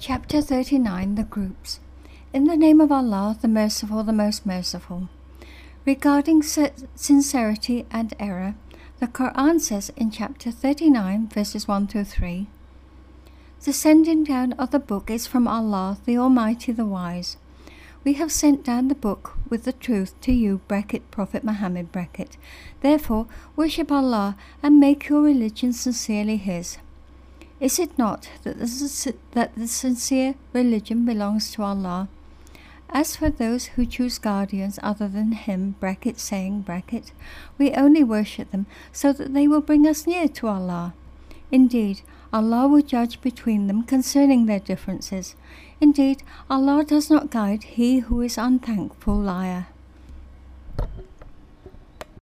Chapter 39 The Groups. In the name of Allah, the Merciful, the Most Merciful. Regarding sincerity and error, the Quran says in chapter 39, verses 1 through 3, "The sending down of the book is from Allah, the Almighty, the Wise. We have sent down the book with the truth to you, Prophet Muhammad, Therefore, worship Allah and make your religion sincerely His. Is it not that the sincere religion belongs to Allah? As for those who choose guardians other than Him, we only worship them so that they will bring us near to Allah. Indeed, Allah will judge between them concerning their differences. Indeed, Allah does not guide he who is unthankful liar."